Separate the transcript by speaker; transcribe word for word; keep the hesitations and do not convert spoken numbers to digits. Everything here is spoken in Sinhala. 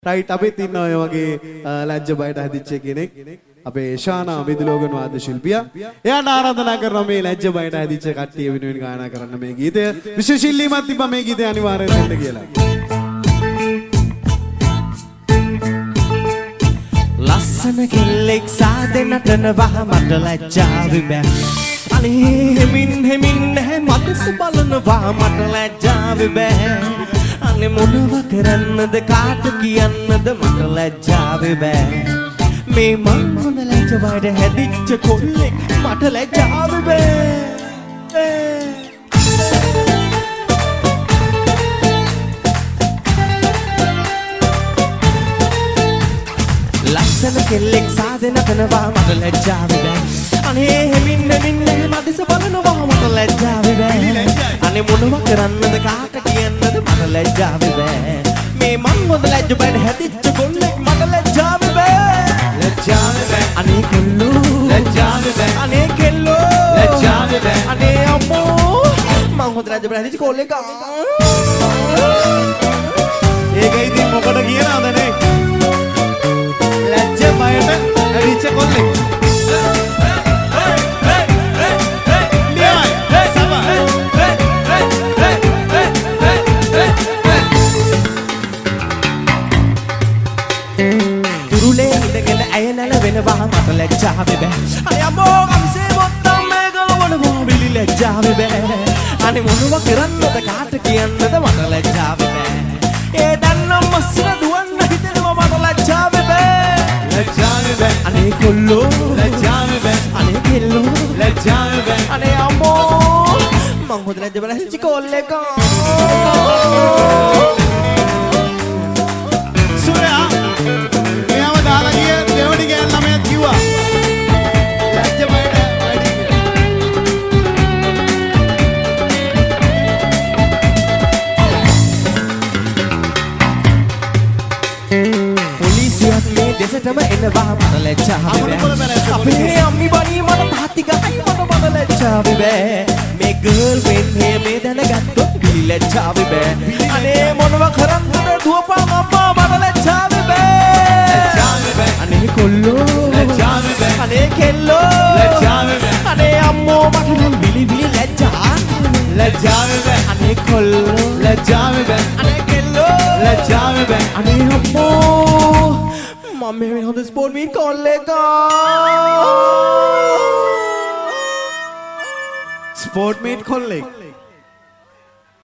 Speaker 1: රයිට් අපිත් ඉන්නවා ඔය වගේ ලැජ්ජ බයට හැදිච්ච කෙනෙක්. අපේ ශානා විදුලෝගන වාද්‍ය ශිල්පියා. එයාට ආරාධනා කරනවා මේ ලැජ්ජ බයට හැදිච්ච කට්ටිය වෙනුවෙන් ගායනා කරන්න මේ ගීතය. විශේෂ ඉල්ලීමක් තිබ්බා මේ ගීතය අනිවාර්යෙන් දෙන්න කියලා.
Speaker 2: ලස්සන කෙල්ලෙක් සාදෙන්නටනවා මට ලැජ්ජාවි බෑ. අනේ හෙමින් හෙමින් නැහැ මගස බලනවා මට ලැජ්ජාවි බෑ. අනේ මොනව කරන්නද කාට කියන්නද මට ලැජ්ජාවි බෑ. මේ මං හොඳ ලැජ්ජ වඩ හැදිච්ච කොල්ලෙක් මට ලැජ්ජාවි බෑ. ලස්සන කෙල්ලෙක් සාදෙන්නටනවා මට ලැජ්ජාවි බෑ. අනේ හෙමින් හෙමින් නැහැ මදිස බලනවා මට ලැජ්ජාවි බෑ. අනේ මොනව කරන්නද කාට කියන්නද මට ලැජ්ජාවි බෑ. මේ මං හොඳ ලැජ්ජ බඩ හැදිච්ච කොල්ලෙක් මට ලැජ්ජාවි බෑ. ලැජ්ජාවි බෑ. අනේ කෙල්ලෝ ලැජ්ජාවි බෑ. අනේ කෙල්ලෝ ලැජ්ජාවි බෑ. අනේ අම්මෝ මං හොඳ ලැජ්ජ බඩ හැදිච්ච කොල්ලෙක්.
Speaker 1: ඒක ඉතින් මොකද කියනවද නේ? ලැජ්ජ බයට හැදිච්ච කොල්ලෙක්. වෙනවා මට ලැජ්ජාවි බෑ. අනේ අම්මෝ කම්සේ මොත්තම් මේ ගලවනවා විලි ලැජ්ජාවි බෑ. අනේ මොනව කරන්නද කාට කියන්නද මට ලැජ්ජාවි බෑ. ඒ දන්නම් මස්සර දුවන්න හිතෙනවා මට ලැජ්ජාවි බෑ. ලැජ්ජාවි බෑ. අනේ කොල්ලෝ ලැජ්ජාවි බෑ. අනේ කෙල්ලෝ ලැජ්ජාවි බෑ. අනේ අම්මෝ මං හොද ලැජ්ජ බල හිච්ච කොල්ලෙක්. සුරයා මෙයාව දාලා ගිය දෙවනි ගෑන් ළමයාත් කිව්වා ලැජ්ජ බයට වැඩි කියලා. පොලිසියත් මේ දෙසටම එනවා මට ලැජ්ජාවි බෑ. අපේ අම්මි බණී මට තාත්ති ගහයි මට මට ලැජ්ජාවි බෑ. මේ ගර්ල් ෆ්‍රෙන්ඩ් හේ මේ දැනගත්තොත් විලි ලැජ්ජාවි බෑ. අනේ මොනව කරන්නද දුවපන් අම්මා මට ලැජ්ජාවි බෑ. අනේ කොල්ලෝ ලැජ්ජාවි බෑ. අනේ කෙල්ලෝ ලැජ්ජාවි බෑ. අනේ අම්මෝ මට නම් විලි විලි ලැජ්ජා ලැජ්ජාවි බෑ. අනේ කොල්ලෝ ලැජ්ජාවි බෑ. අනේ කෙල්ලෝ ලැජ්ජාවි බෑ. අනේ අම්මෝ මම මේ හොඳ ස්පෝර්ට් මීට් කොල්ලෙක්. ස්පෝර්ට් මීට් කොල්ලෙක්